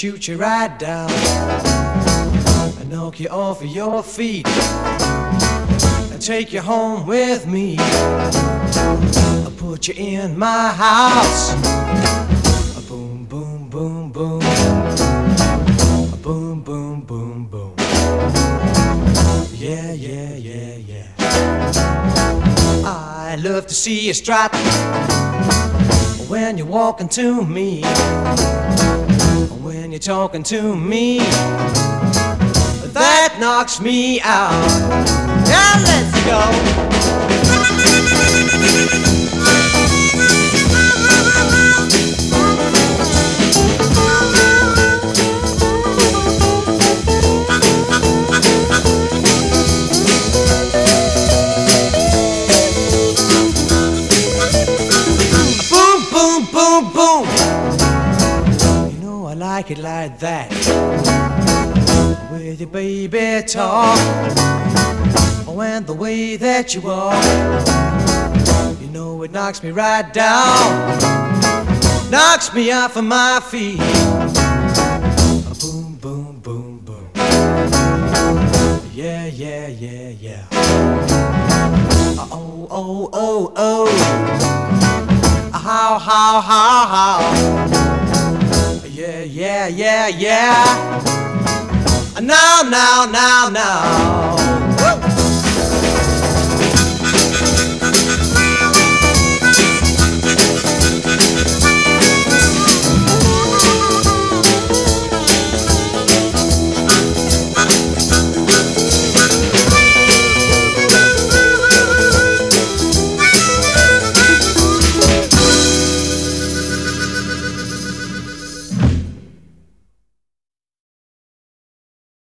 shoot you right down and knock you off of your feet and take you home with me. I'll put you in my house. Boom, boom, boom, boom. Boom, boom, boom, boom. Yeah, yeah, yeah, yeah. I love to see you strut when you're walking to me, when you're talking to me. That knocks me out. Now let's go. Boom, boom. You know I like it like that. With your baby talk, and the way that you walk. You know it knocks me right down, knocks me off of my feet. Boom, boom, boom, boom. Yeah, yeah, yeah, yeah. Oh, oh, oh, oh. How, how. Yeah, yeah, yeah, yeah. Now.